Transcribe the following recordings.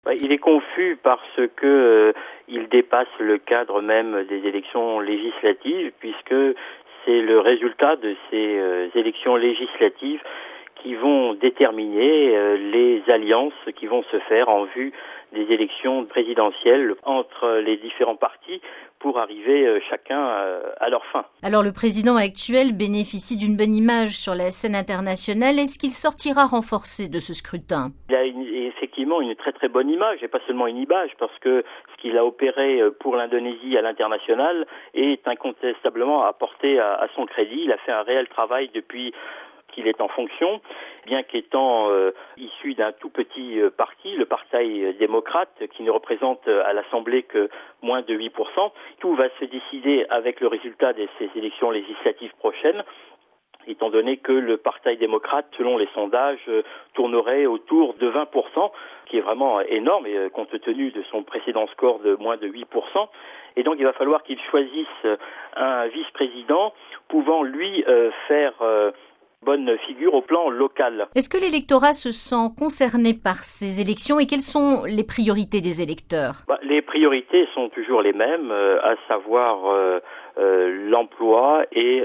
Il est confus parce que il dépasse le cadre même des élections législatives, puisque c'est le résultat de ces élections législatives qui vont déterminer les alliances qui vont se faire en vue des élections présidentielles entre les différents partis pour arriver chacun à leur fin. Alors le président actuel bénéficie d'une bonne image sur la scène internationale. Est-ce qu'il sortira renforcé de ce scrutin ? Il a effectivement une très très bonne image, et pas seulement une image, parce que ce qu'il a opéré pour l'Indonésie à l'international est incontestablement apporté à son crédit. Il a fait un réel travail depuis qu'il est en fonction, bien qu'étant issu d'un tout petit parti, le Parti démocrate, qui ne représente à l'Assemblée que moins de 8%. Tout va se décider avec le résultat de ces élections législatives prochaines, étant donné que le Parti démocrate, selon les sondages, tournerait autour de 20%, qui est vraiment énorme, et compte tenu de son précédent score de moins de 8%. Et donc il va falloir qu'il choisisse un vice-président pouvant, lui, faire bonne figure au plan local. Est-ce que l'électorat se sent concerné par ces élections et quelles sont les priorités des électeurs ? Les priorités sont toujours les mêmes, à savoir l'emploi et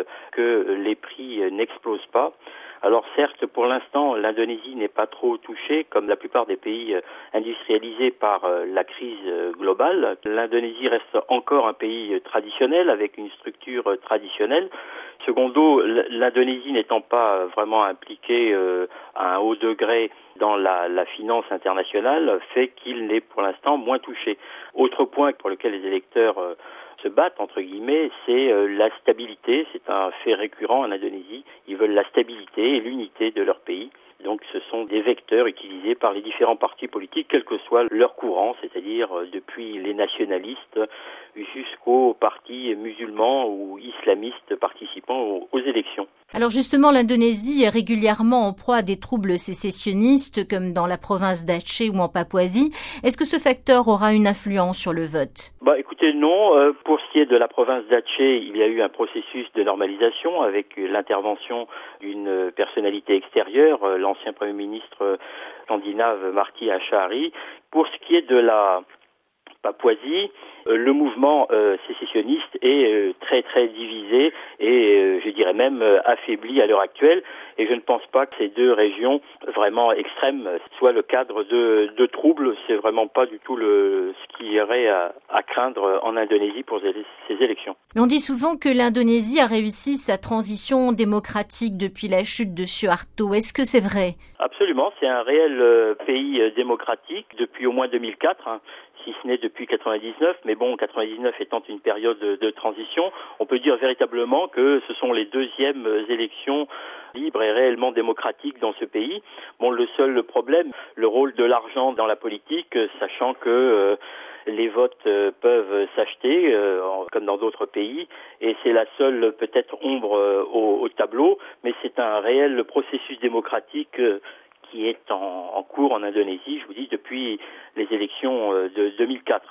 que les prix n'explosent pas. Alors certes, pour l'instant, l'Indonésie n'est pas trop touchée, comme la plupart des pays industrialisés, par la crise globale. L'Indonésie reste encore un pays traditionnel, avec une structure traditionnelle. Secondo, l'Indonésie n'étant pas vraiment impliquée à un haut degré dans la finance internationale, fait qu'il n'est pour l'instant moins touché. Autre point pour lequel les électeurs se battent, entre guillemets, c'est la stabilité. C'est un fait récurrent en Indonésie. Ils veulent la stabilité et l'unité de leur pays. Donc ce sont des vecteurs utilisés par les différents partis politiques, quel que soit leur courant, c'est-à-dire depuis les nationalistes jusqu'aux partis musulmans ou islamistes participant aux élections. Alors justement, l'Indonésie est régulièrement en proie à des troubles sécessionnistes, comme dans la province d'Aceh ou en Papouasie. Est-ce que ce facteur aura une influence sur le vote ? Écoutez, non. Pour ce qui est de la province d'Aceh, il y a eu un processus de normalisation avec l'intervention d'une personnalité extérieure, l'ancien Premier ministre scandinave Martti Ahtisaari. Pour ce qui est de la Papouasie, le mouvement sécessionniste est très très divisé et je dirais même affaibli à l'heure actuelle, et je ne pense pas que ces deux régions vraiment extrêmes soient le cadre de troubles. C'est vraiment pas du tout ce qui irait à craindre en Indonésie pour ces élections. On dit souvent que l'Indonésie a réussi sa transition démocratique depuis la chute de Suharto. Est-ce que c'est vrai ? Absolument, c'est un réel pays démocratique depuis au moins 2004, si ce n'est depuis 99, mais bon, 99 étant une période de transition, on peut dire véritablement que ce sont les deuxièmes élections libres et réellement démocratiques dans ce pays. Bon, le seul problème, le rôle de l'argent dans la politique, sachant que les votes peuvent s'acheter, comme dans d'autres pays, et c'est la seule peut-être ombre au tableau, mais c'est un réel processus démocratique qui est en cours en Indonésie, je vous dis, depuis les élections de 2004.